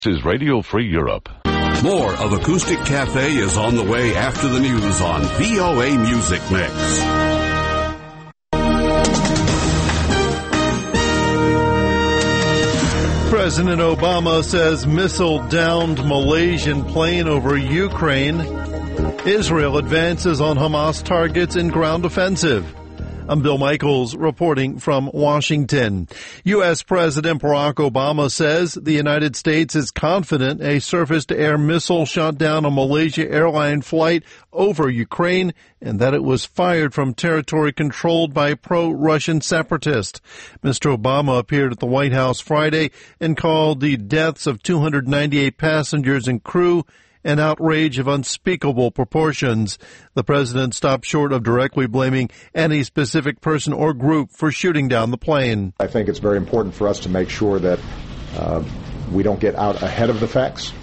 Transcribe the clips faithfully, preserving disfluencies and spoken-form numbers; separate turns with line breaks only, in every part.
This is Radio Free Europe.
More of Acoustic Cafe is on the way after the news on V O A Music Mix.
President Obama says missile-downed Malaysian plane over Ukraine. Israel advances on Hamas targets in ground offensive. I'm Bill Michaels reporting from Washington. U S. President Barack Obama says the United States is confident a surface-to-air missile shot down a Malaysia airline flight over Ukraine and that it was fired from territory controlled by pro-Russian separatists. Mister Obama appeared at the White House Friday and called the deaths of two hundred ninety-eight passengers and crew an outrage of unspeakable proportions. The president stopped short of directly blaming any specific person or group for shooting down the plane.
I think it's very important for us to make sure that uh, we don't get out ahead of the facts.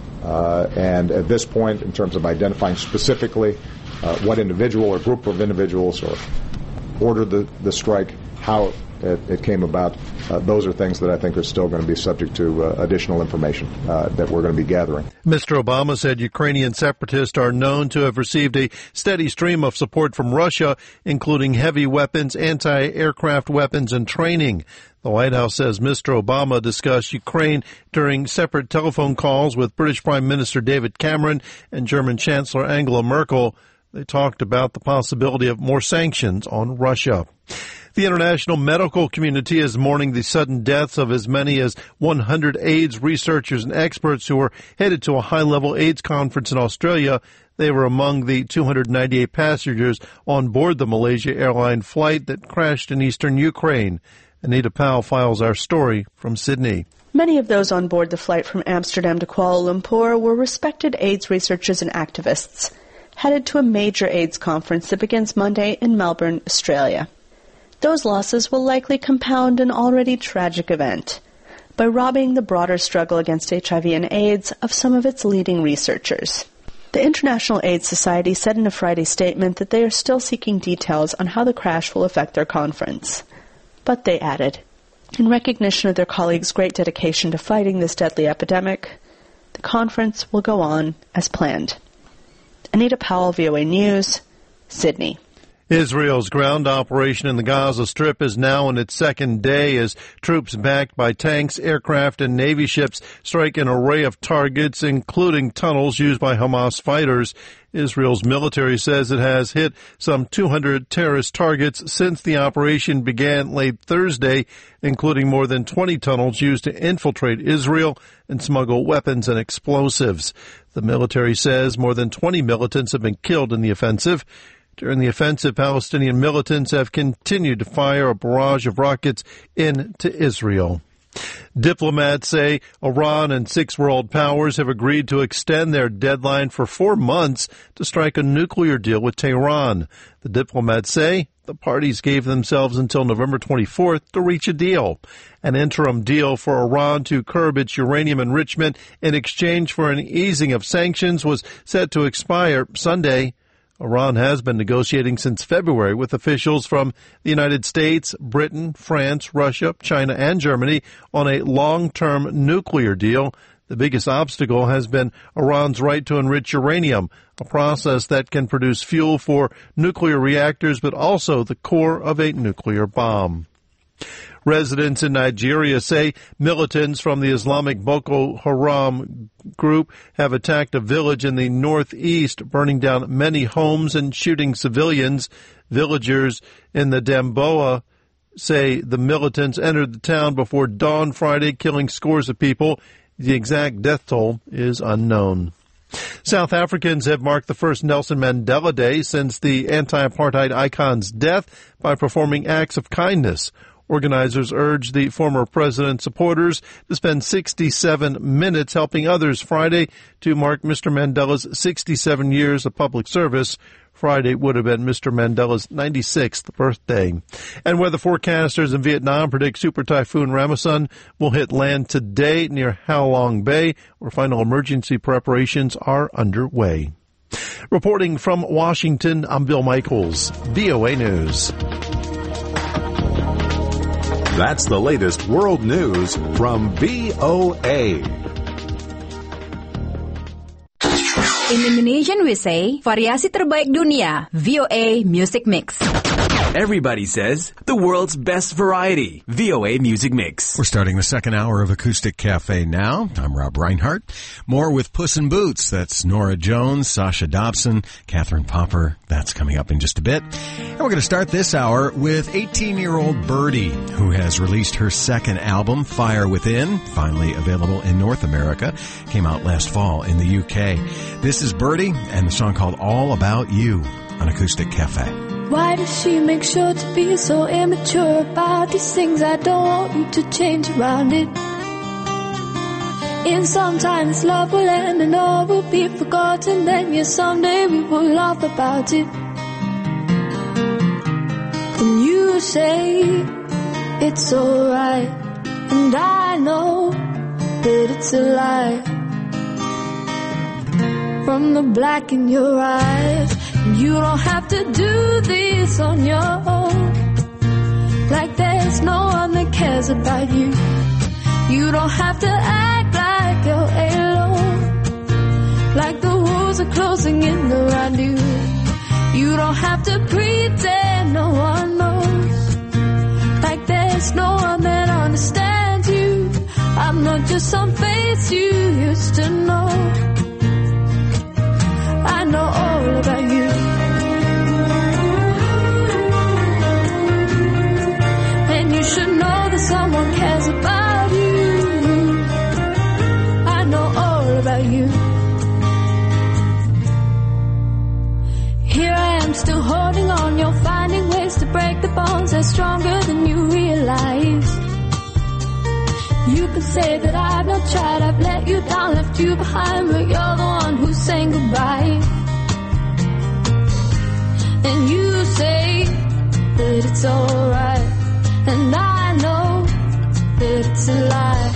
Uh, and at this point, in terms of identifying specifically uh, what individual or group of individuals or ordered the, the strike, how it, it came about, uh, those are things that I think are still going to be subject to uh, additional information uh, that we're going to be gathering.
Mister Obama said Ukrainian separatists are known to have received a steady stream of support from Russia, including heavy weapons, anti-aircraft weapons, and training. The White House says Mister Obama discussed Ukraine during separate telephone calls with British Prime Minister David Cameron and German Chancellor Angela Merkel. They talked about the possibility of more sanctions on Russia. The international medical community is mourning the sudden deaths of as many as one hundred AIDS researchers and experts who were headed to a high-level AIDS conference in Australia. They were among the two hundred ninety-eight passengers on board the Malaysia airline flight that crashed in eastern Ukraine. Anita Powell files our story from Sydney.
Many of those on board the flight from Amsterdam to Kuala Lumpur were respected AIDS researchers and activists, headed to a major AIDS conference that begins Monday in Melbourne, Australia. Those losses will likely compound an already tragic event by robbing the broader struggle against H I V and AIDS of some of its leading researchers. The International AIDS Society said in a Friday statement that they are still seeking details on how the crash will affect their conference. But they added, in recognition of their colleagues' great dedication to fighting this deadly epidemic, the conference will go on as planned. Anita Powell, V O A News, Sydney.
Israel's ground operation in the Gaza Strip is now in its second day as troops backed by tanks, aircraft, and Navy ships strike an array of targets, including tunnels used by Hamas fighters. Israel's military says it has hit some two hundred terrorist targets since the operation began late Thursday, including more than twenty tunnels used to infiltrate Israel and smuggle weapons and explosives. The military says more than twenty militants have been killed in the offensive. During the offensive, Palestinian militants have continued to fire a barrage of rockets into Israel. Diplomats say Iran and six world powers have agreed to extend their deadline for four months to strike a nuclear deal with Tehran. The diplomats say the parties gave themselves until November twenty-fourth to reach a deal. An interim deal for Iran to curb its uranium enrichment in exchange for an easing of sanctions was set to expire Sunday. Iran has been negotiating since February with officials from the United States, Britain, France, Russia, China, and Germany on a long-term nuclear deal. The biggest obstacle has been Iran's right to enrich uranium, a process that can produce fuel for nuclear reactors, but also the core of a nuclear bomb. Residents in Nigeria say militants from the Islamic Boko Haram group have attacked a village in the northeast, burning down many homes and shooting civilians. Villagers in the Damboa say the militants entered the town before dawn Friday, killing scores of people. The exact death toll is unknown. South Africans have marked the first Nelson Mandela Day since the anti-apartheid icon's death by performing acts of kindness. Organizers urge the former president's supporters to spend sixty-seven minutes helping others Friday to mark Mister Mandela's sixty-seven years of public service. Friday would have been Mister Mandela's ninety-sixth birthday. And weather forecasters in Vietnam predict Super Typhoon Ramasan will hit land today near Halong Bay, where final emergency preparations are underway. Reporting from Washington, I'm Bill Michaels, V O A News.
That's the latest world news from V O A.
In Indonesian we say, variasi terbaik dunia, V O A Music Mix.
Everybody says, the world's best variety, V O A Music Mix.
We're starting the second hour of Acoustic Cafe now. I'm Rob Reinhart. More with Puss in Boots. That's Nora Jones, Sasha Dobson, Catherine Popper. That's coming up in just a bit. And we're going to start this hour with eighteen-year-old Birdie, who has released her second album, Fire Within, finally available in North America. Came out last fall in the U K. This is Birdie and the song called All About You on Acoustic Cafe.
Why does she make sure to be so immature about these things? I don't want you to change around it. In some time this love will end and all will be forgotten. Then yes, someday we will laugh about it. And you say it's alright, and I know that it's a lie. From the black in your eyes, you don't have to do this on your own. Like there's no one that cares about you. You don't have to act like you're alone. Like the walls are closing in around you. You don't have to pretend no one knows. Like there's no one that understands you. I'm not just some face you used to know. I know all about you. And you should know that someone cares about you. I know all about you. Here I am still holding on. You're finding ways to break the bonds that's stronger than you realize. You can say that I've not tried, I've let you down, left you behind, but you're the one who's saying goodbye. And you say that it's alright, and I know that it's a lie.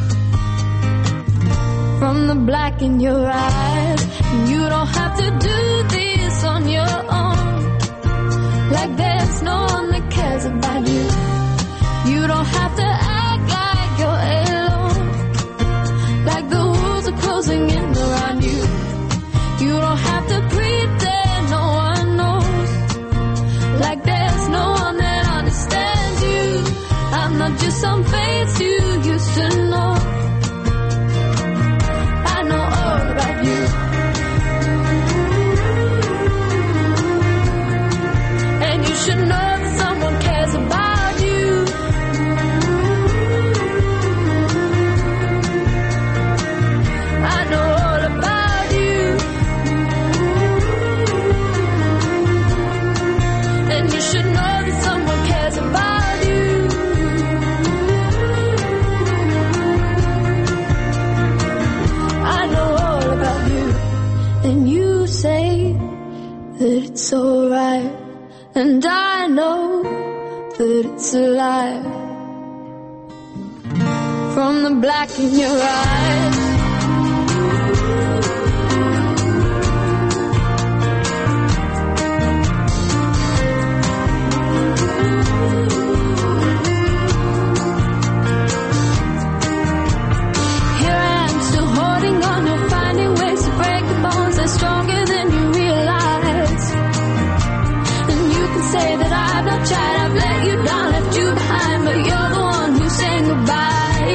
From the black in your eyes, and you don't have to do this on your own. Like there's no one that cares about you. You don't have to act like you're alone. Like the walls are closing in around you. You don't have to pretend no one knows. Like there's no one that understands you. I'm not just some face you used to know. I know all about you. And you should know that someone cares about you. I know all about you. And you should know that someone cares about you. I know all about you. And you say that it's alright, and I know that it's a lie. From the black in your eyes, here I am still holding on. You're finding ways to break the bonds that's stronger than you realize. And you can say that I've not tried, I've let you down, left you behind, but you're the one who's saying goodbye.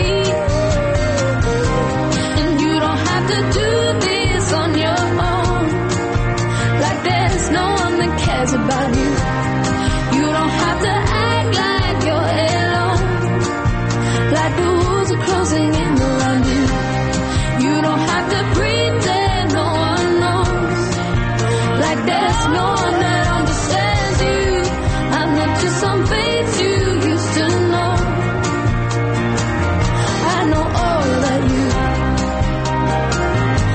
And you don't have to do this on your own. Like there's no one that cares about you. You don't have to act like you're alone. Like the walls are closing in around you. You don't have to pretend no one knows. Like there's no one that understands you. I'm not just some face you used to know. I know all about you.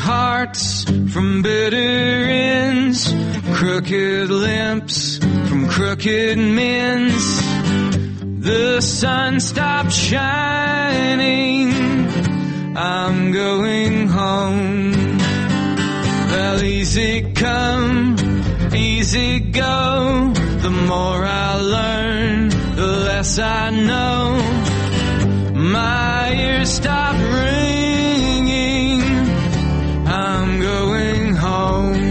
hearts from bitter ends, crooked limps from crooked men's. The sun stopped shining, I'm going home. Well, easy come, easy go, the more I learn, the less I know. My ears stop ringing, I'm going home.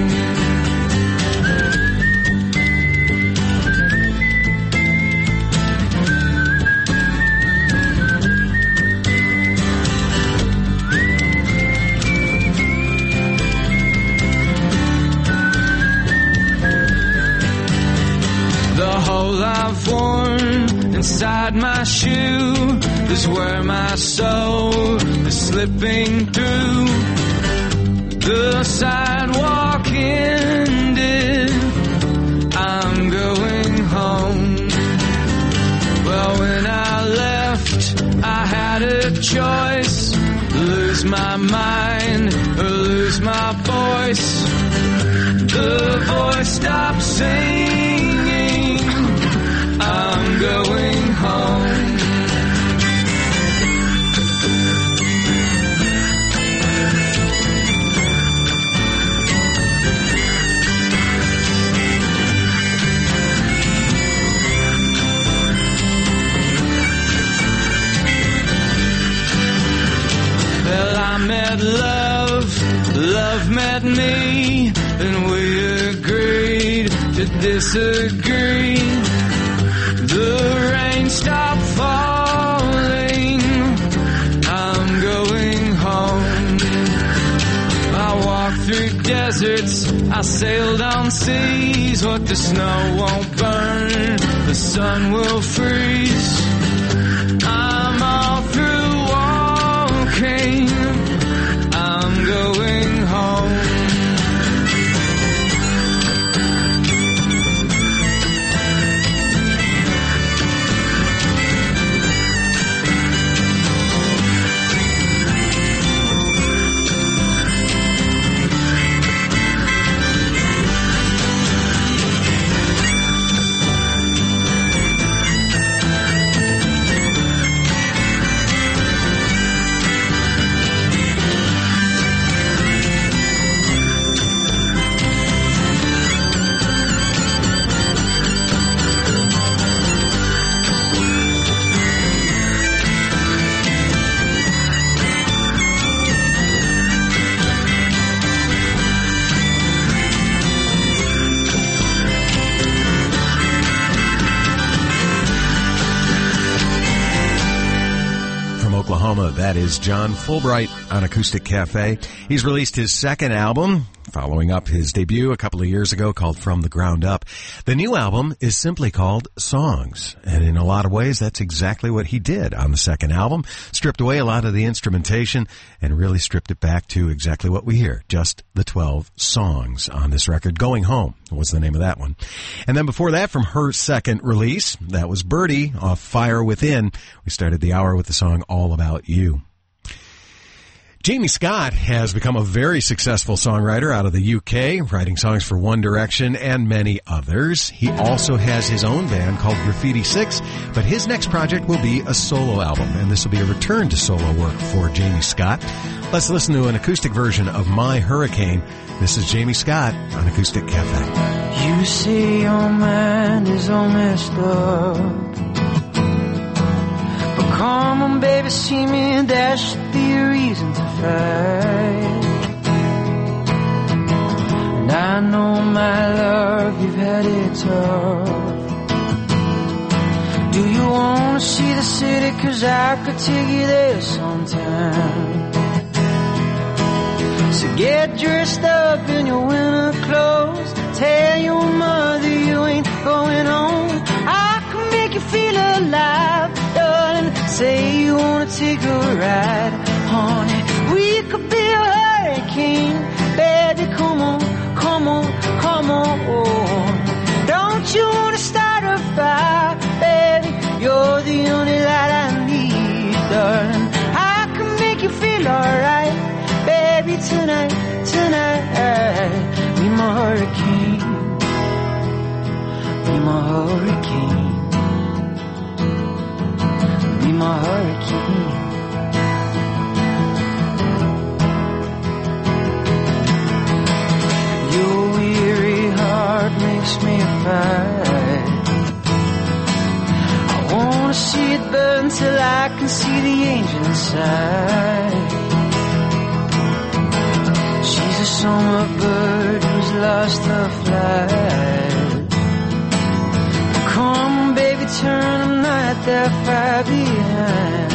The hole I've worn inside my shoe is where my soul is slipping through. The sidewalk ended, I'm going home. Well, when I left, I had a choice, lose my mind or lose my voice. The voice stopped singing, I'm going home. Well, I met love, love met me, and we agreed to disagree. The rain stopped falling, I'm going home. I walked through deserts, I sailed on seas. What the snow won't burn, the sun will freeze. I'm all through walking, I'm going home.
Oklahoma. That is John Fulbright on Acoustic Cafe. He's released his second album, following up his debut a couple of years ago called From the Ground Up. The new album is simply called Songs, and in a lot of ways that's exactly what he did on the second album. Stripped away a lot of the instrumentation and really stripped it back to exactly what we hear, just the twelve songs on this record. Going Home was the name of that one. And then before that, from her second release, that was Birdie off Fire Within. We started the hour with the song All About You. Jamie Scott has become a very successful songwriter out of the U K, writing songs for One Direction and many others. He also has his own band called Graffiti Six, but his next project will be a solo album, and this will be a return to solo work for Jamie Scott. Let's listen to an acoustic version of My Hurricane. This is Jamie Scott on Acoustic Cafe.
You say your mind is all messed up, but come on baby, see me, there should be a reason to fight. And I know my love, you've had it tough. Do you wanna see the city, cause I could take you there sometime. So get dressed up in your winter clothes, tell your mother you ain't going home. I can make you feel alive, darling. Say you wanna take a ride, honey. We could be a hurricane, baby. Come on, come on, come on. Don't you wanna start a fire, baby? You're the only light I need, darling. I can make you feel alright, baby, tonight. my hurricane, be my hurricane. Your weary heart makes me fight. I wanna see it burn till I can see the angel inside. She's a summer bird who's lost her flight. Come on, baby, turn, I'm not that far behind.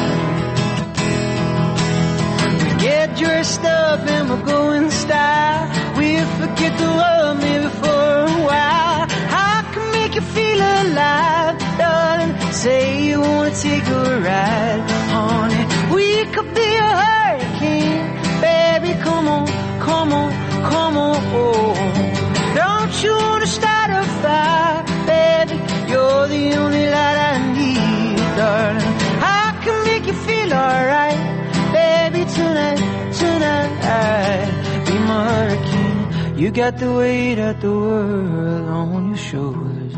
We get dressed up and we'll go in style. We'll forget the world maybe for a while. I can make you feel alive, darling. Say you wanna take a ride, honey. We could be a hurricane, baby, come on. Come on, come on, oh. Don't you wanna start a fire, baby? You're the only light I need, darling. I can make you feel alright, baby, tonight, tonight. Be my hurricane. You got the weight of the world on your shoulders,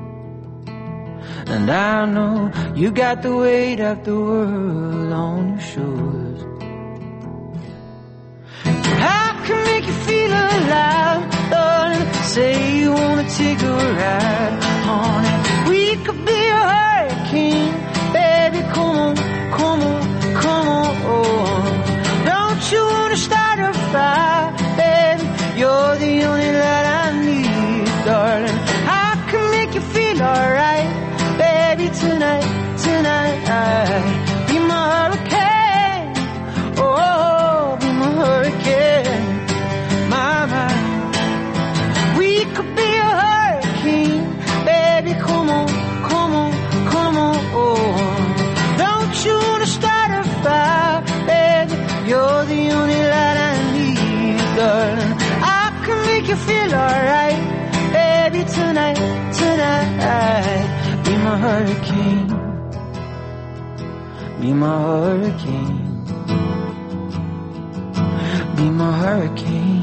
and I know you got the weight of the world on your shoulders. I can make you feel alive, darling. Say you wanna take a ride, honey. We could be a hurricane, baby. Come on, come on, come on, oh. Don't you wanna start a fire, baby? You're the only light I need, darling. I can make you feel alright, baby, tonight, tonight. Be my hurricane, oh, be my hurricane. Come on, come on, come on, oh. Don't you wanna start a fire, baby? You're the only light I need, darling. I can make you feel alright, baby, tonight, tonight. Be my hurricane, be my hurricane, be my hurricane.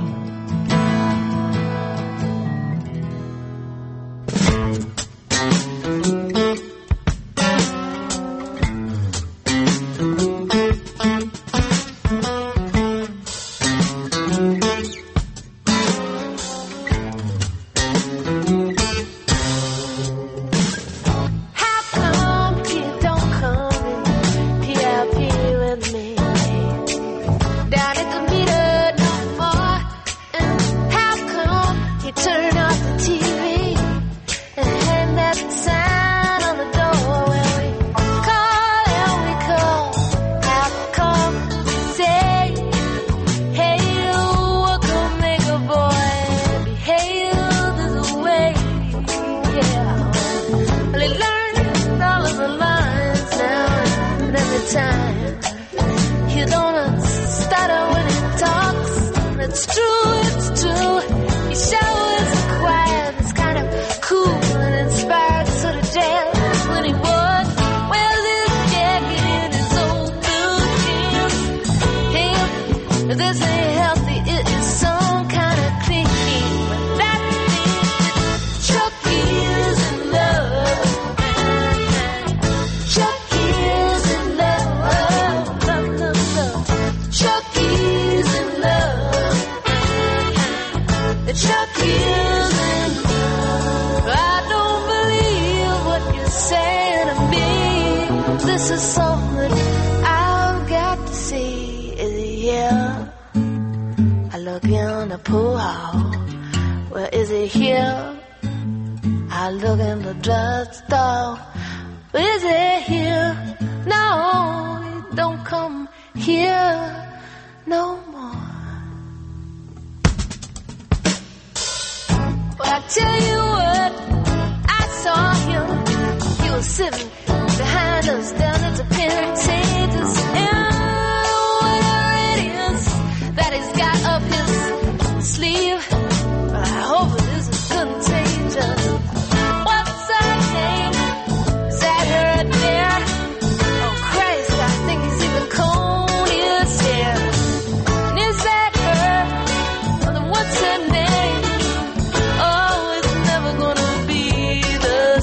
What's her name? Oh, it's never gonna be the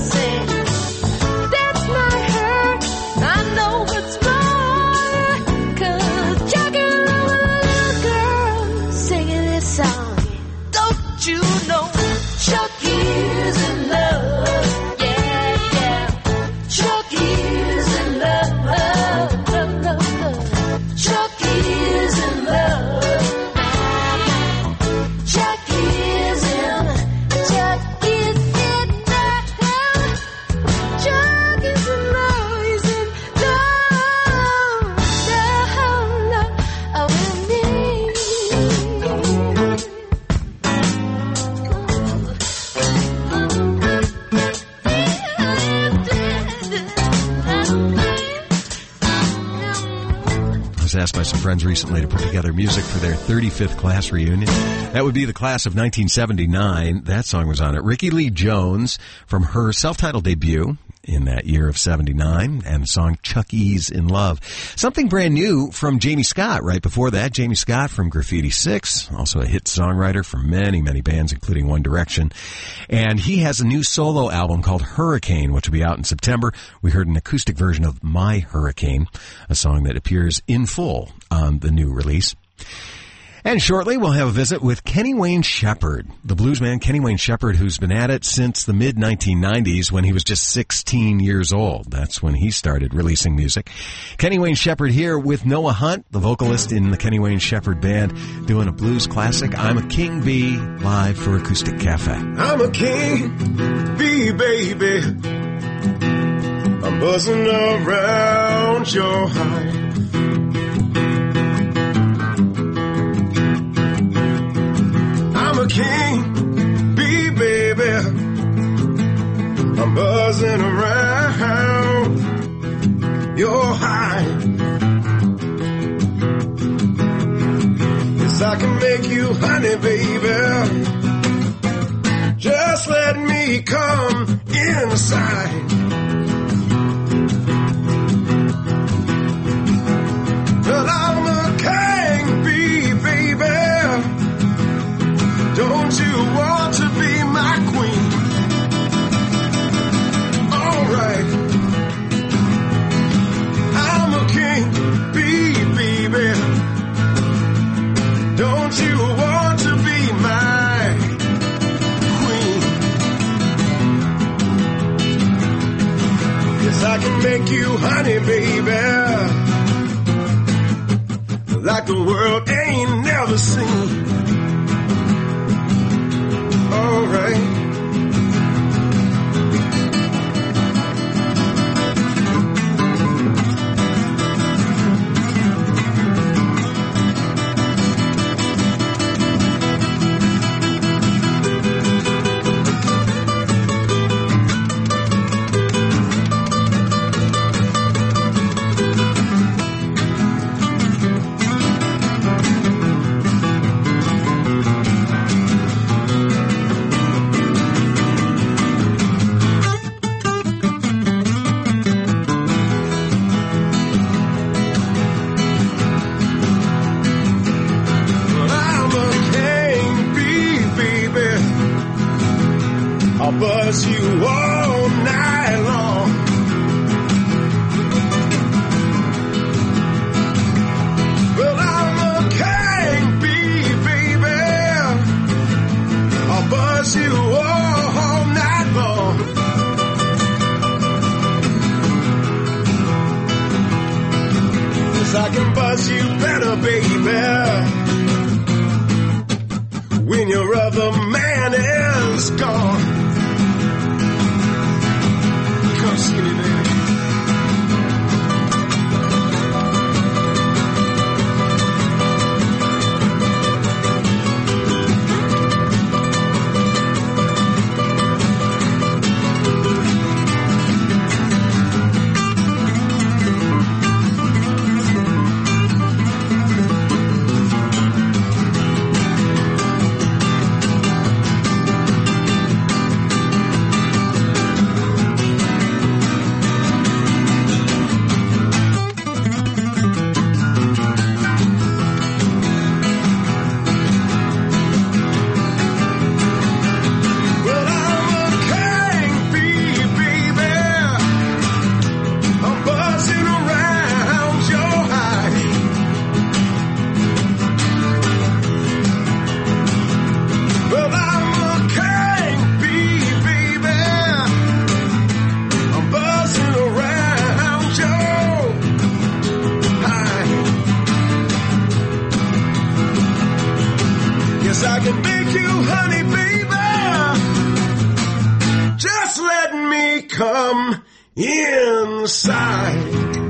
know Chuck is in love. Yeah, yeah. Chuck is in love. Love, love, love. Chuck is in love. Chuck is in. Chuck is in love. Chuck is in love. He's in love. Love, love, love with me.
I was asked by some friends recently to put together music for their thirty-fifth class reunion. That would be the class of nineteen seventy-nine. That song was on it. Ricky Lee Jones from her self-titled debut in that year of seventy-nine, and the song Chuck E's in Love. Something brand new from Jamie Scott right before that. Jamie Scott from Graffiti Six, also a hit songwriter for many, many bands, including One Direction. And he has a new solo album called Hurricane, which will be out in September. We heard an acoustic version of My Hurricane, a song that appears in full on the new release. And shortly, we'll have a visit with Kenny Wayne Shepherd, the bluesman Kenny Wayne Shepherd, who's been at it since the mid nineteen nineties when he was just sixteen years old. That's when he started releasing music. Kenny Wayne Shepherd here with Noah Hunt, the vocalist in the Kenny Wayne Shepherd Band, doing a blues classic, I'm a King Bee, live for Acoustic Cafe.
I'm a king bee, baby. I'm buzzing around your hive. I'm a king bee, baby. I'm buzzing around your hive. Yes, I can make you honey, baby. Just let me come inside. Well, I'm a king bee, baby. Don't you want to be my queen? All right. I'm a king bee, baby. Don't you want to be my queen? Yes, I can make you honey, baby, like the world ain't never seen. All right. Buzz you all night long. Well, I'm a king bee, baby. I'll buzz you all night long. Yes, I can buzz you better, baby, when your other man is gone. Come see me, baby. come inside.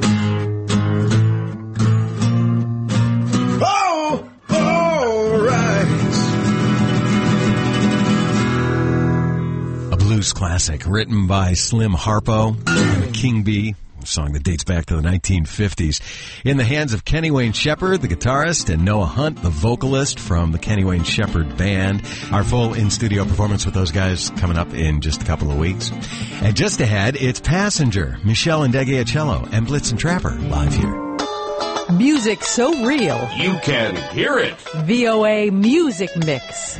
Oh, all right.
A blues classic written by Slim Harpo and King Bee. A song that dates back to the nineteen fifties. In the hands of Kenny Wayne Shepherd, the guitarist, and Noah Hunt, the vocalist from the Kenny Wayne Shepherd Band. Our full in-studio performance with those guys coming up in just a couple of weeks. And just ahead, it's Passenger, Michelle Ndegeocello, and Blitzen Trapper live here.
Music so real.
You can hear it.
V O A Music Mix.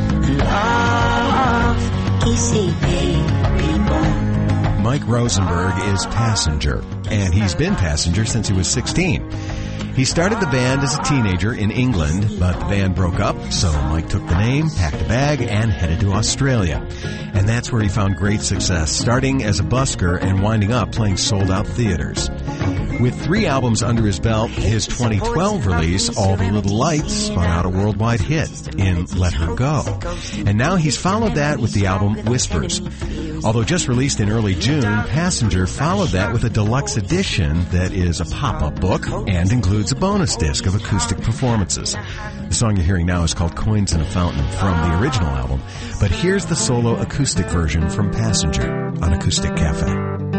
Love is a baby born.
Mike Rosenberg is Passenger, and he's been Passenger since he was sixteen. He started the band as a teenager in England, but the band broke up, so Mike took the name, packed a bag, and headed to Australia. And that's where he found great success, starting as a busker and winding up playing sold-out theaters. With three albums under his belt, his twenty twelve release, All the Little Lights, spun out a worldwide hit in Let Her Go. And now he's followed that with the album Whispers. Although just released in early June, Passenger followed that with a deluxe edition that is a pop-up book and includes a bonus disc of acoustic performances. The song you're hearing now is called Coins in a Fountain from the original album, but here's the solo acoustic version from Passenger on Acoustic Cafe.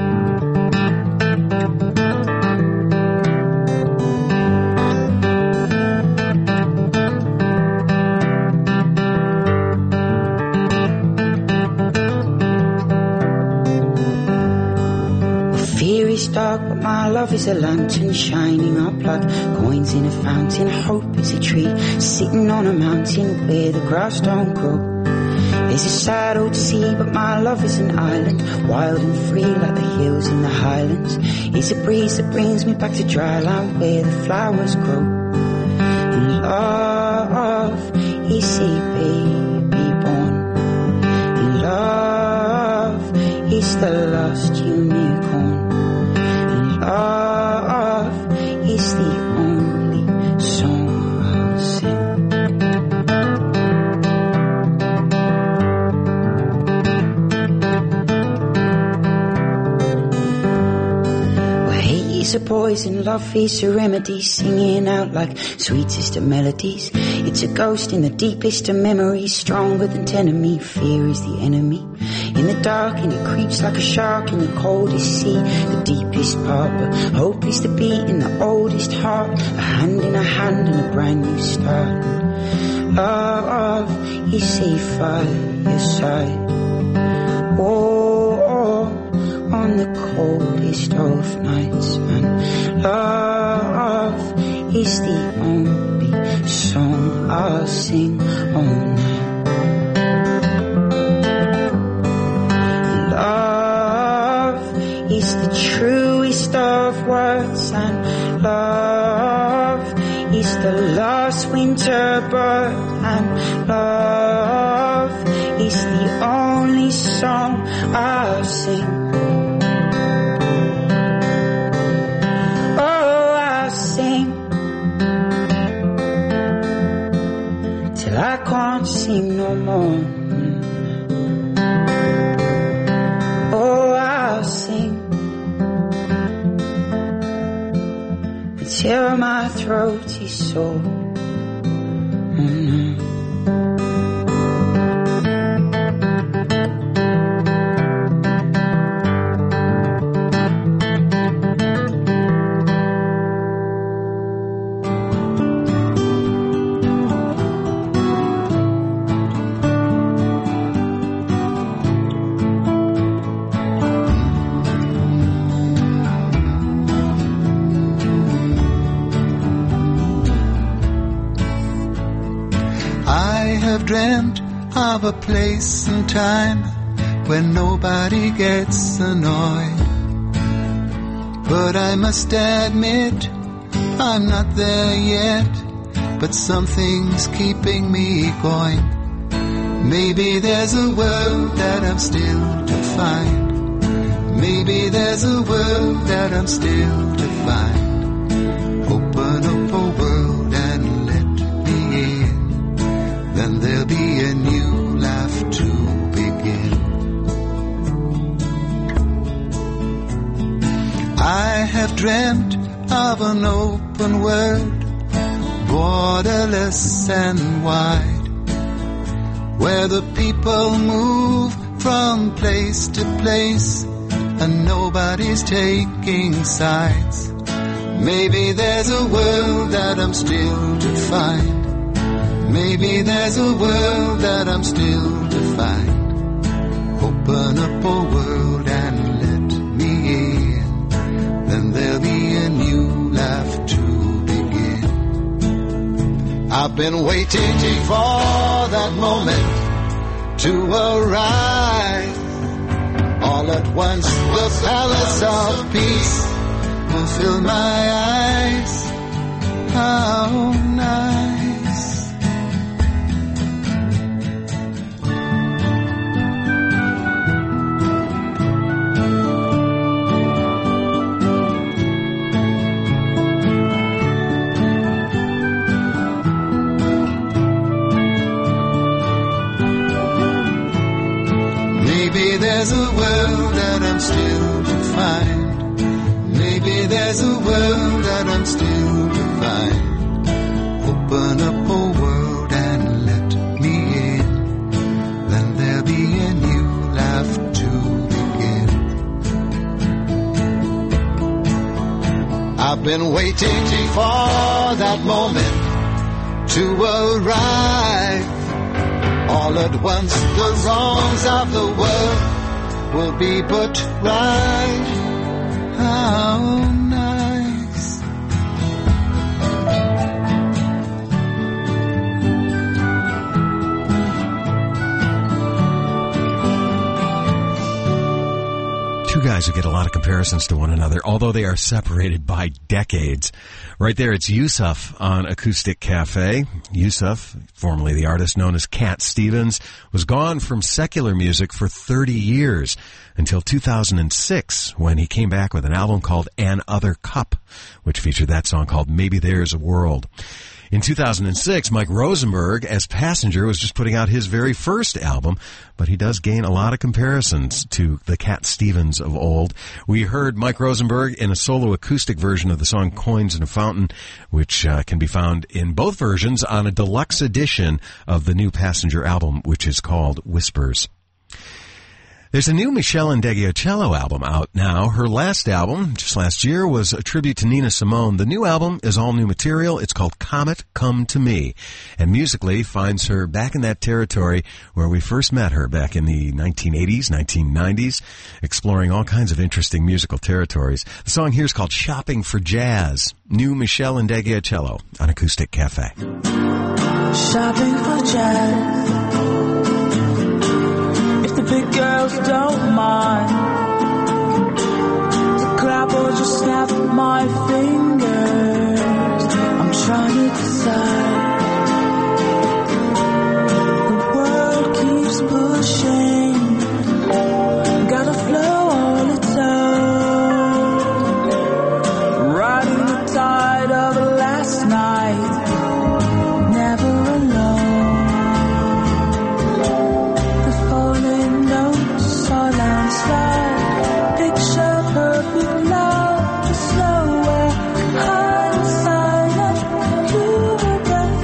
Dark, but my love is a lantern shining up like coins in a fountain. Hope is a tree sitting on a mountain where the grass don't grow. There's a sad old sea, but my love is an island, wild and free like the hills in the highlands. It's a breeze that brings me back to dry land where the flowers grow. And love is a baby born, and love is the lost unicorn. Love is the only song I'll sing. Well, hate is a poison, love is a remedy, singing out like sweetest of melodies. It's a ghost in the deepest of memories, stronger than enemy. Fear is the enemy. In the dark, and it creeps like a shark in the coldest sea, the deepest part. But hope is the beat in the oldest heart, a hand in a hand and a brand new start. Love is a fireside, oh, oh, on the coldest of nights. And love is the only song I'll sing all night. Is the truest of words, and love is the last winter bird, and love is the only song I'll sing. Oh, I'll sing till I can't sing no more. Oh, I'll sing till my throat is sore. Mm-hmm.
Dreamt of a place and time where nobody gets annoyed, but I must admit I'm not there yet, but something's keeping me going. Maybe there's a world that I'm still to find, maybe there's a world that I'm still to find. Open up a world and let me in, then there'll be a new life to begin. have dreamt of an open world, borderless and wide, where the people move from place to place and nobody's taking sides. Maybe there's a world that I'm still to find. Maybe there's a world that I'm still to find. Open up a world and let me in. Then there'll be a new life to begin. I've been waiting for that moment to arrive. All at once the palace of peace will fill my eyes. How nice. Maybe there's a world that I'm still to find. Maybe there's a world that I'm still to find. Open up a world and let me in. Then there'll be a new life to begin. I've been waiting for that moment to arrive. All at once the wrongs of the world will be put right. How nice.
Two guys who get a lot of comparisons to one another, although they are separated by decades. Right there, it's Yusuf on Acoustic Cafe. Yusuf, formerly the artist known as Cat Stevens, was gone from secular music for thirty years until two thousand six, when he came back with an album called An Other Cup, which featured that song called Maybe There's a World. In two thousand six, Mike Rosenberg, as Passenger, was just putting out his very first album, but he does gain a lot of comparisons to the Cat Stevens of old. We heard Mike Rosenberg in a solo acoustic version of the song Coins in a Fountain, which uh, can be found in both versions on a deluxe edition of the new Passenger album, which is called Whispers. There's a new Michelle Ndegeocello album out now. Her last album, just last year, was a tribute to Nina Simone. The new album is all new material. It's called Comet Come to Me, and musically finds her back in that territory where we first met her back in the nineteen eighties, nineteen nineties, exploring all kinds of interesting musical territories. The song here is called Shopping for Jazz. New Michelle Ndegeocello on Acoustic Cafe.
Shopping for jazz. The big girls don't mind to clap or just snap my fingers. I'm trying to decide. The world keeps pushing, gotta flow on its own, riding the tide of last night, never alone. Picture perfect love, just nowhere high silent, you were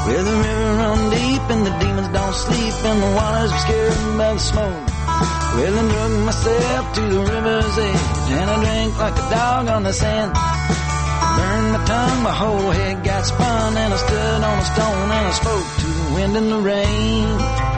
Where the river run deep and the demons don't sleep and the waters are scared by the smoke. Well, I drug myself to the river's edge and I drank like a dog on the sand. Burned my tongue, my whole head got spun, and I stood on a stone and I spoke to the wind and the rain.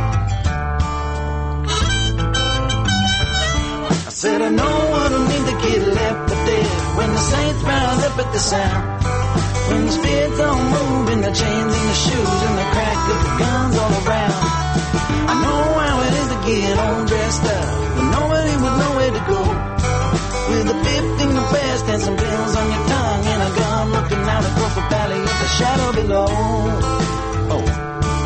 I said I know what it means to get left for dead when the saints rise up at the sound, when the spirits don't move in the chains and the shoes and the crack of the guns all around. I know how it is to get all dressed up, but nobody would know where to go. With a fifteen of best and some pills on your tongue and a gun looking out across the valley of the shadow below. Oh.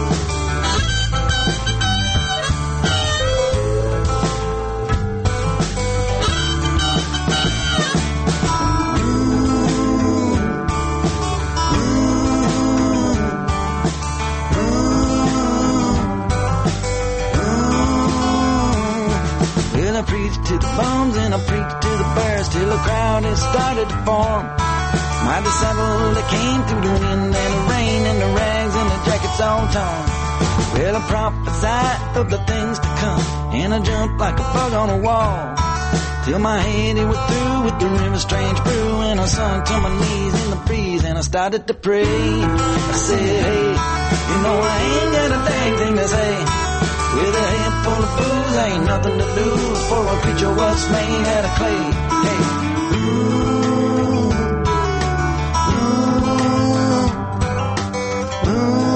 I preached to the bums and I preached to the birds till a crowd had started to form. My disciple, they came through the wind and the rain and the rags and the jackets all torn. Well, I prophesied of the things to come and I jumped like a bug on a wall till my head it was through with the river strange brew, and I sunk to my knees in the breeze and I started to pray. I said, hey, you know I ain't got a dang thing to say. With a head full of booze, ain't nothing to lose, for a preacher was made out of clay. Hey. Ooh, ooh,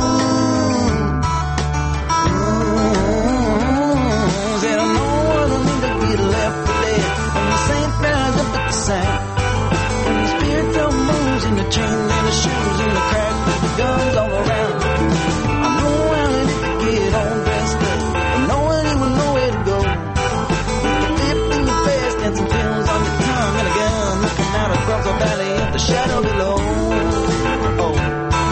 ooh. Said I know what I need to be left for dead when the saint rise up at the sound, when the spirit don't moves in the chains and the shoes and the crack with the guns all around. I know how it is to get on dressed up. Across the valley of the shadow below. Oh.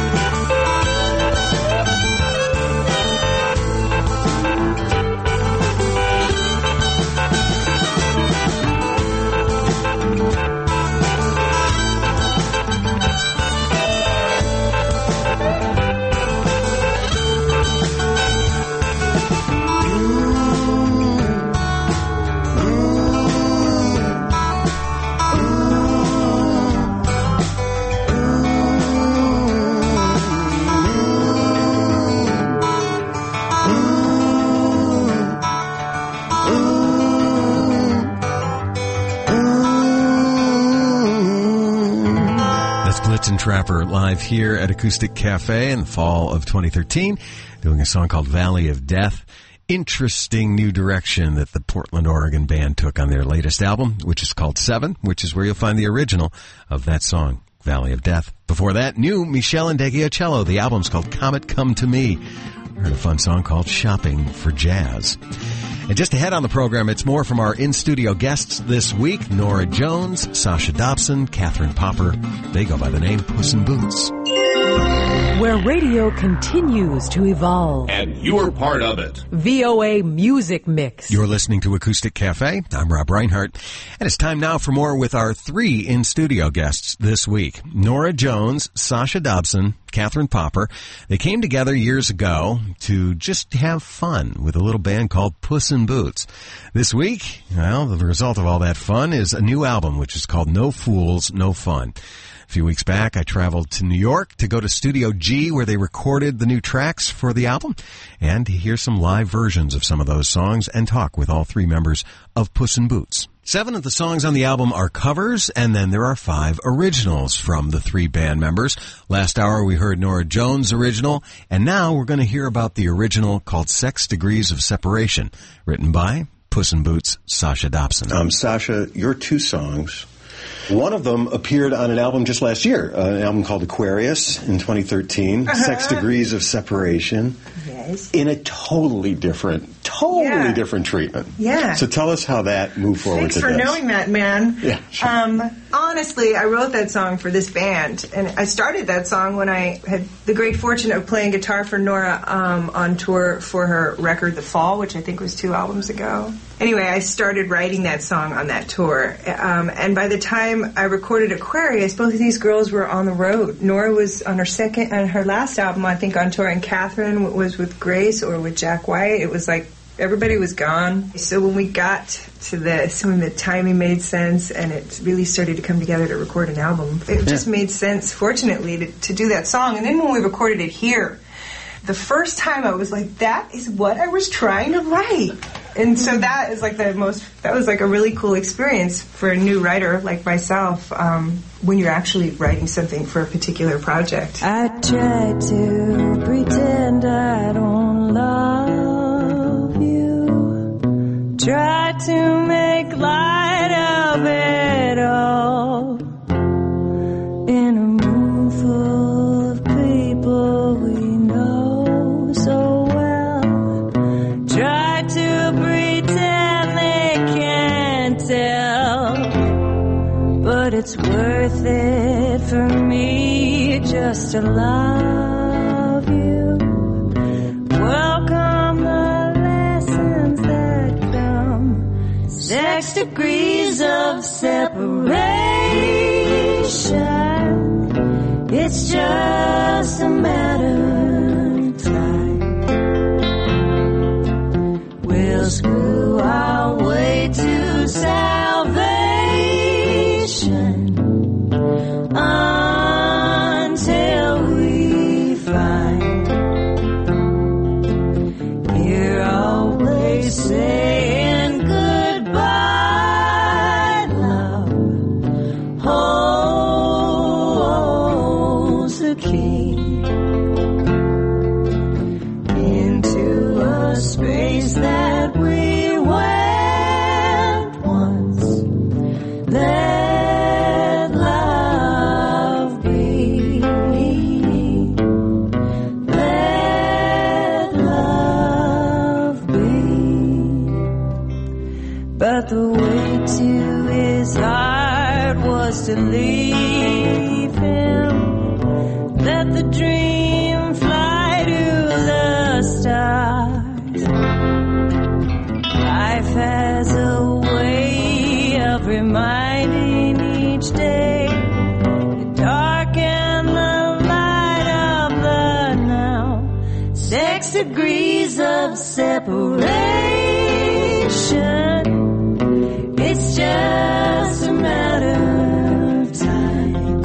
Blitzen Trapper live here at Acoustic Cafe in the fall of twenty thirteen, doing a song called Valley of Death. Interesting new direction that the Portland, Oregon band took on their latest album, which is called Seven, which is where you'll find the original of that song, Valley of Death. Before that, new Michelle Ndegeocello. The album's called Comet Come to Me. Heard a fun song called Shopping for Jazz. And just ahead on the program, it's more from our in-studio guests this week. Nora Jones, Sasha Dobson, Catherine Popper. They go by the name Puss in Boots.
Where radio continues to evolve.
And you're part of it.
V O A Music Mix.
You're listening to Acoustic Cafe. I'm Rob Reinhardt. And it's time now for more with our three in-studio guests this week. Nora Jones, Sasha Dobson, Catherine Popper. They came together years ago to just have fun with a little band called Puss in Boots. This week, well, the result of all that fun is a new album, which is called No Fools, No Fun. A few weeks back, I traveled to New York to go to Studio G, where they recorded the new tracks for the album, and to hear some live versions of some of those songs and talk with all three members of Puss in Boots. Seven of the songs on the album are covers, and then there are five originals from the three band members. Last hour we heard Nora Jones' original, and now we're going to hear about the original called Sex Degrees of Separation, written by Puss in Boots' Sasha Dobson.
Um, Sasha, your two songs, one of them appeared on an album just last year, uh, an album called Aquarius in twenty thirteen, uh-huh. Sex Degrees of Separation.
Yes.
In a totally different, totally
yeah.
different treatment.
Yeah.
So tell us how that moved forward
Thanks
to
for
this.
knowing that, man.
Yeah, sure.
Um, on honestly, I wrote that song for this band, and I started that song when I had the great fortune of playing guitar for Nora um, on tour for her record The Fall, which I think was two albums ago. Anyway, I started writing that song on that tour, um, and by the time I recorded Aquarius, both of these girls were on the road. Nora was on her second, on her last album, I think, on tour, and Catherine was with Grace or with Jack White. It was like everybody was gone. So when we got to this, when the timing made sense and it really started to come together to record an album, it yeah. just made sense, fortunately, to, to do that song. And then when we recorded it here, the first time I was like, that is what I was trying to write. And so that is like the most, that was like a really cool experience for a new writer like myself, um, when you're actually writing something for a particular project.
I try to pretend I don't love you, try to make light of it all, in a room full of people we know so well, try to pretend they can't tell, but it's worth it for me just to love you. Welcome the lessons that come, six degrees of separation. It's just a matter of time. We'll screw our way to salvation until we find you're always saying goodbye, love holds the key into a space that we went once. Let love be. Let love be. But the way to his heart was to leave him. Let the dream fly to the stars. Life has a way of reminding each day the dark and the light of the now. Six degrees of separation. It's just a matter of time.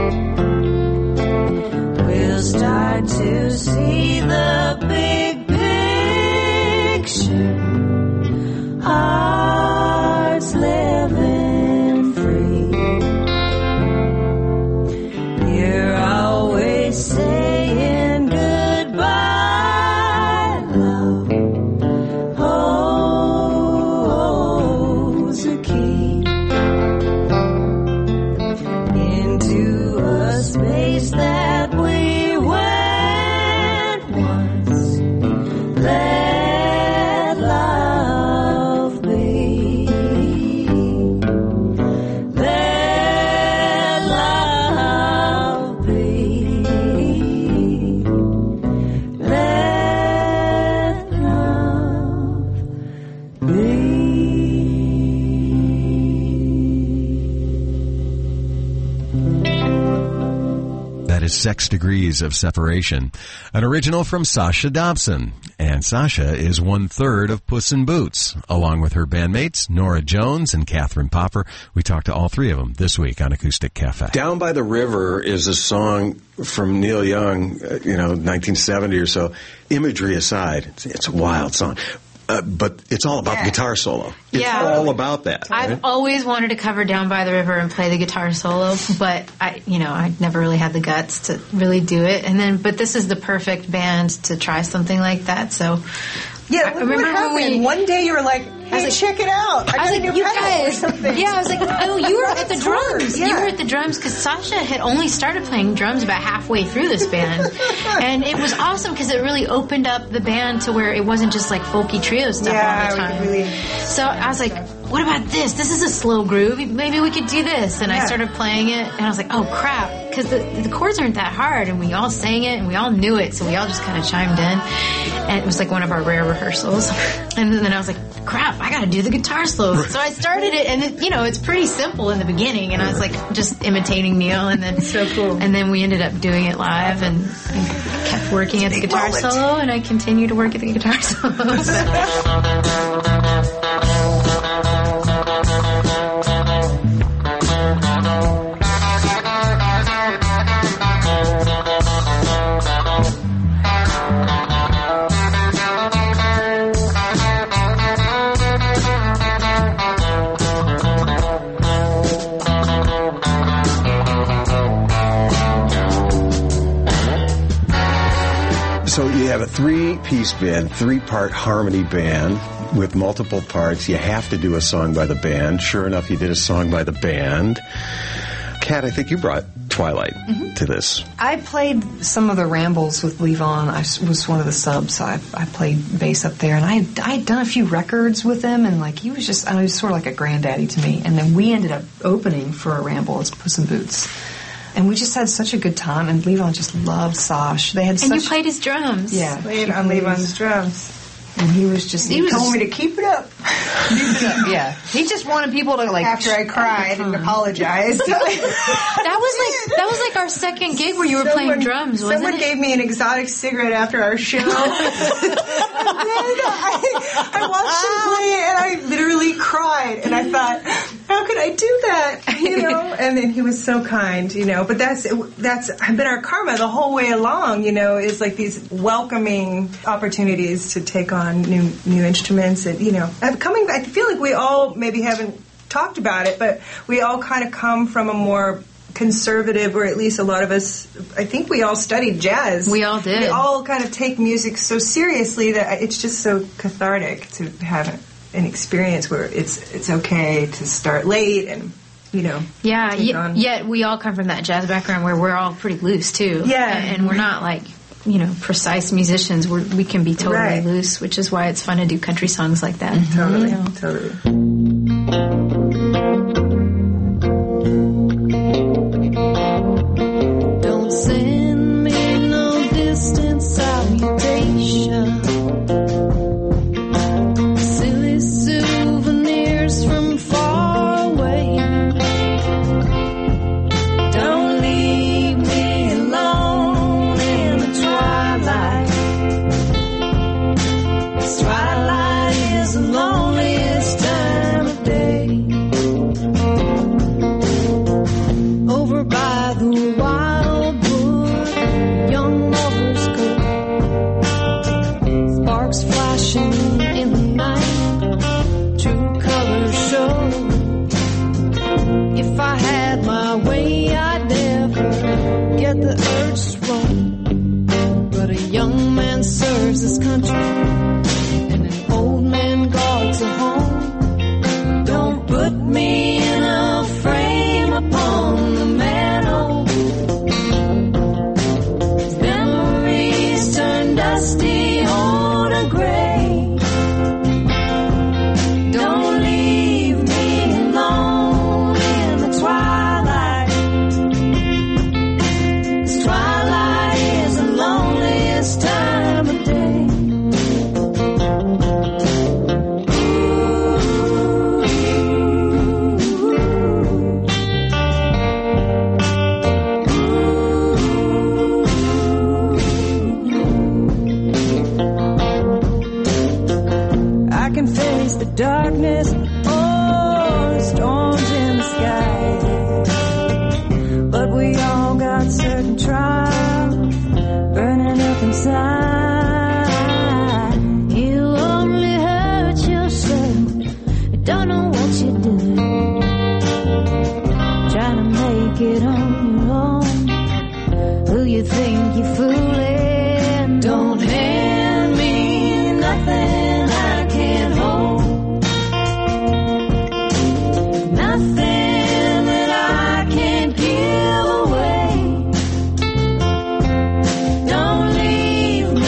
We'll start to see the big picture. Hearts living free. You're always saying goodbye, love holds the key into a space that we went once. Let love be. Let love be. Let love be.
That is Six Degrees of Separation, an original from Sasha Dobson. And Sasha is one third of Puss in Boots, along with her bandmates, Nora Jones and Catherine Popper. We talked to all three of them this week on Acoustic Cafe.
Down by the River is a song from Neil Young, uh, you know, nineteen seventy or so. Imagery aside, it's, it's a wild song. Uh, but it's all about
Yeah.
the guitar solo. It's
Yeah.
all about that.
I've
right?
always wanted to cover Down by the River and play the guitar solo, but I, you know, I never really had the guts to really do it. And then, but this is the perfect band to try something like that. So,
Yeah,
I
what,
remember
what happened?
when we-
One day you were like,
I was
hey,
like-
check it out. I,
I
got
was
a
like,
new
you
pedal or
guys.
something.
Yeah, I was like, oh, you were at the drums.
Yeah.
You were at the drums because Sasha had only started playing drums about halfway through this band. And it was awesome because it really opened up the band to where it wasn't just like folky trio stuff
Yeah,
all the time.
we really-
So I was like, what about this? This is a slow groove. Maybe we could do this. And
Yeah.
I started playing it, and I was like, oh, crap. Because the, the chords aren't that hard, and we all sang it, and we all knew it, so we all just kind of chimed in. And it was like one of our rare rehearsals. And then I was like, crap, I got to do the guitar solos. So I started it, and it, you know, it's pretty simple in the beginning, and I was like just imitating Neil, and then
so cool.
And then we ended up doing it live, and I kept working at the guitar
moment.
solo, and I continue to work at the guitar solo.
So you have a three-piece band, three-part harmony band with multiple parts. You have to do a song by the band. Sure enough, you did a song by the band. Kat, I think you brought Twilight mm-hmm. to this.
I played some of the rambles with Levon. I was one of the subs, so I, I played bass up there. And I I had done a few records with him, and like he was just, I know, he was sort of like a granddaddy to me. And then we ended up opening for a ramble as Puss in Boots. And we just had such a good time, and Levon just loved Sash. They had
and
such,
you played his drums.
Yeah.
Played on Levon's drums.
And he was just...
He,
he
was
told
told
me
me to keep it up.
Keep it up, yeah. He just wanted people to, like...
After I cried and apologized.
That was like that was like our second gig where you were
someone,
playing drums, wasn't
someone
it?
gave me an exotic cigarette after our show. and then I, I watched him play it, and I literally cried. And I thought, how could I do that? You know? And then he was so kind, you know. But that's that's been our karma the whole way along, you know, is like these welcoming opportunities to take on new new instruments. And, you know, I'm coming back, I feel like we all maybe haven't talked about it, but we all kind of come from a more conservative, or at least a lot of us, I think we all studied jazz.
We all did.
We all kind of take music so seriously that it's just so cathartic to have an experience where it's it's okay to start late and, you know.
Yeah,
take
yet,
on.
yet we all come from that jazz background where we're all pretty loose, too.
Yeah.
And, and we're not like, you know, precise musicians. We're, we can be totally
Right.
loose, which is why it's fun to do country songs like that.
Totally,
You know?
totally.
Don't send me no distant salutation. Silly souvenirs from far away. Don't leave me alone in the twilight. Twilight is the loneliest time of day. Over by the wildwood, young lovers go. Sparks flashing in the night, true colors show. If I had my way, I'd never get the urge to roam. But a young man serves his country, and an old man guards a home. Don't put me in a frame upon the mantle. Memories turn dusty or to gray. Don't leave me alone in the twilight. 'Cause twilight is the loneliest time of day. I can face the darkness or the storms in the sky, but we all got certain trials burning up inside. You only hurt yourself, you don't know what you're doing, trying to make it on your own. Who you think you're fooling? Don't hand me nothing I can't hold. Nothing that I can't give away. Don't leave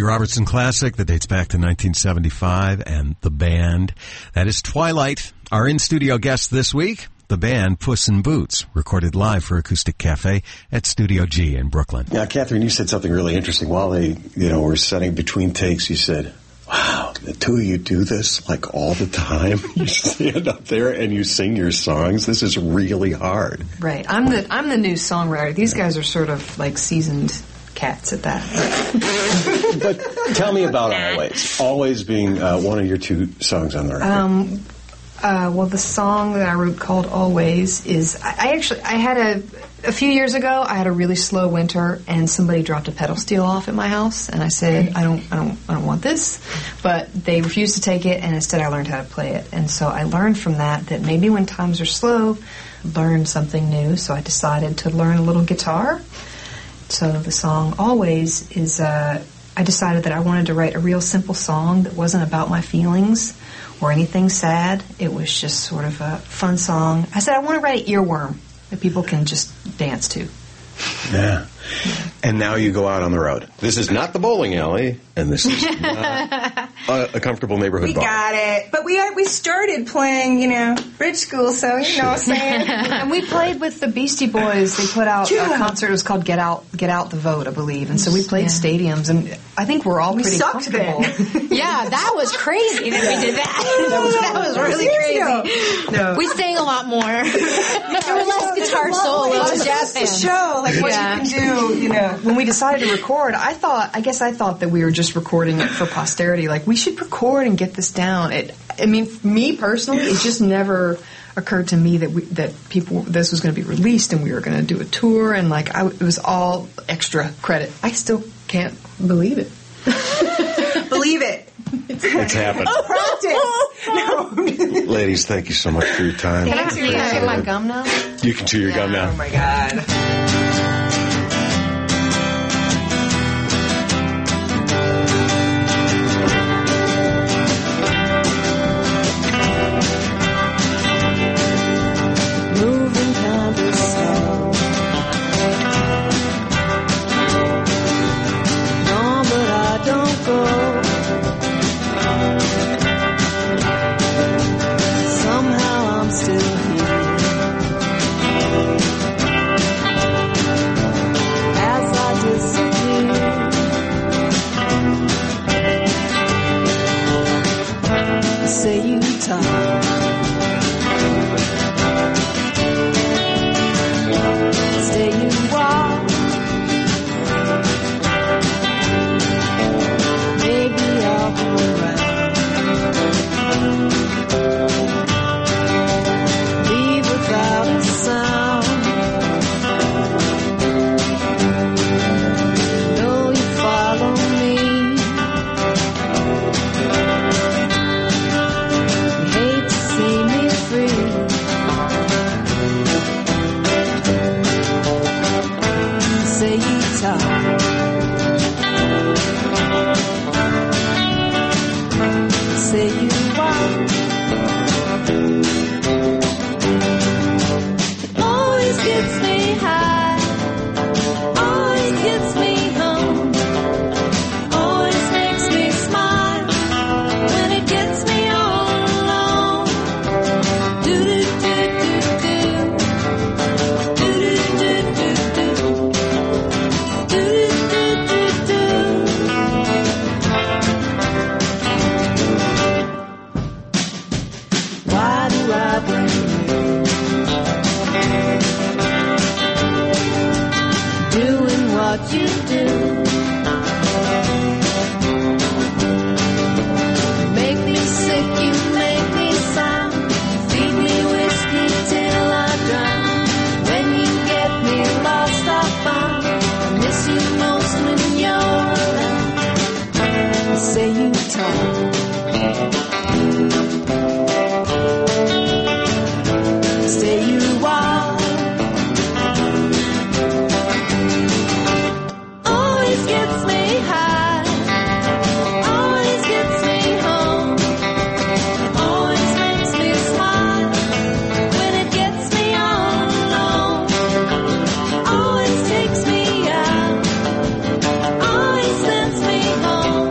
Robertson classic that dates back to nineteen seventy-five and the band. That is Twilight. Our in-studio guest this week, the band Puss in Boots, recorded live for Acoustic Cafe at Studio G in Brooklyn.
Now, Catherine, you said something really interesting. While they, you know, were setting between takes, you said, wow, the two of you do this like all the time. You stand up there and you sing your songs. This is really hard.
Right. I'm the I'm the new songwriter. These guys are sort of like seasoned cats at that.
But tell me about Always. Always being uh, one of your two songs on the record.
Um, uh, well, the song that I wrote called Always is, I, I actually, I had a, a few years ago, I had a really slow winter and somebody dropped a pedal steel off at my house and I said, I don't, I don't, I don't want this. But they refused to take it and instead I learned how to play it. And so I learned from that that maybe when times are slow, learn something new. So I decided to learn a little guitar. So the song Always is, uh, I decided that I wanted to write a real simple song that wasn't about my feelings or anything sad. It was just sort of a fun song. I said I want to write an earworm that people can just dance to.
Yeah. And now you go out on the road. This is not the bowling alley, and this is not a, a comfortable neighborhood
We
bar.
got it. But we we started playing, you know, bridge school, so you know what I'm saying.
And we played with the Beastie Boys. They put out
Yeah.
a concert. It was called Get Out Get Out the Vote, I believe. And so we played
Yeah.
stadiums, and I think we're all
We
pretty
sucked
comfortable.
Yeah, that was crazy that we did that. That was, that was really crazy.
No.
We sang a lot more. There were less guitar solos.
Just the show, like what
Yeah.
you can do, you know.
When we decided to record, I thought, I guess I thought that we were just recording it for posterity. Like, we should record and get this down. It, I mean, me personally, it just never occurred to me that we, that people, this was going to be released and we were going to do a tour, and like, I, it was all extra credit. I still can't believe it.
Believe it.
It's happened.
Practice. No.
Ladies, thank you so much for your time.
Can I, can I get my gum now?
You can chew your gum now.
Oh my God.
Moving kind of slow. No, but I don't go. Somehow I'm still here. As I disappear. Say you tired. Stay you walk. Maybe I'll come around. Leave without a sound. Know you follow me. You hate to see me free. Say you tired. Say you want. It always gets me high. Always gets me home. Always makes me smile when it gets me all alone. Do do do do do. Do do do do do. Why do I blame you? Doing what you do. Make me sick, you make me sound. Feed me whiskey till I drown. When you get me lost, I found. I miss you most when you're around. Say you tired. Say you wild. Always gets me high. Always gets me home. Always makes me smile when it gets me all alone. Always takes me out. Always sends me home.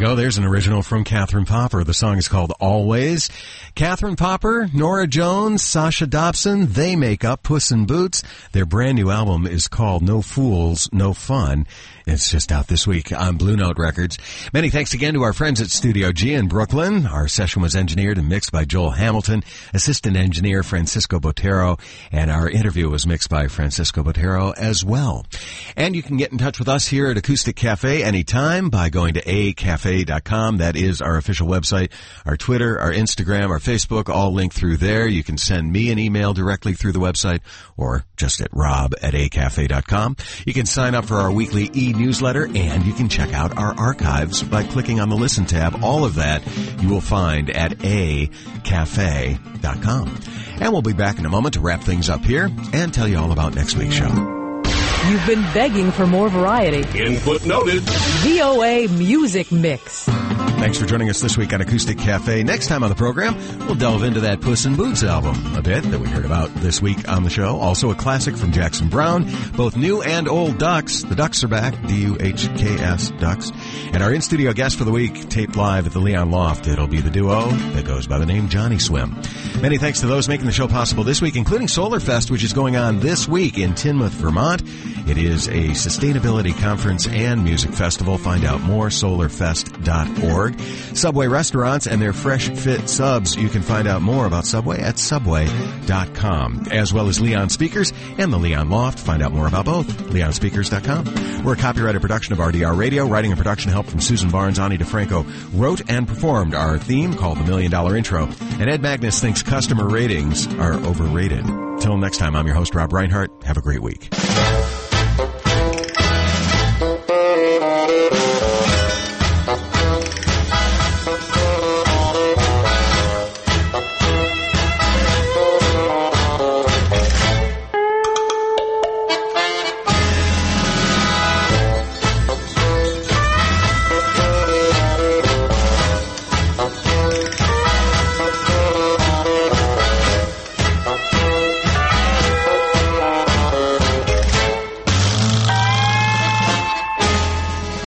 go. There's an original from Catherine Popper. The song is called Always. Catherine Popper, Nora Jones, Sasha Dobson, they make up Puss in Boots. Their brand new album is called No Fools, No Fun. It's just out this week on Blue Note Records. Many thanks again to our friends at Studio G in Brooklyn. Our session was engineered and mixed by Joel Hamilton, assistant engineer Francisco Botero, and our interview was mixed by Francisco Botero as well. And you can get in touch with us here at Acoustic Cafe anytime by going to a cafe dot com. That is our official website. Our Twitter, our Instagram, our Facebook, all linked through there. You can send me an email directly through the website or just at rob at a cafe dot com. You can sign up for our weekly e-newsletter, and you can check out our archives by clicking on the Listen tab. All of that you will find at a cafe dot com. And we'll be back in a moment to wrap things up here and tell you all about next week's show.
You've been begging for more variety.
Input noted.
V O A Music Mix.
Thanks for joining us this week on Acoustic Cafe. Next time on the program, we'll delve into that Puss in Boots album a bit that we heard about this week on the show. Also a classic from Jackson Browne, both new and old Ducks. The Ducks are back, D U H K S, Ducks. And our in-studio guest for the week, taped live at the Leon Loft. It'll be the duo that goes by the name Johnny Swim. Many thanks to those making the show possible this week, including Solarfest, which is going on this week in Tinmouth, Vermont. It is a sustainability conference and music festival. Find out more, solar fest dot org. Subway restaurants and their fresh fit subs. You can find out more about Subway at subway dot com, as well as Leon Speakers and the Leon Loft. Find out more about both, leon speakers dot com. We're a copyrighted production of R D R Radio. Writing and production help from Susan Barnes. Ani DeFranco wrote and performed our theme called The Million Dollar Intro. And Ed Magnus thinks customer ratings are overrated. Till next time, I'm your host, Rob Reinhart. Have a great week.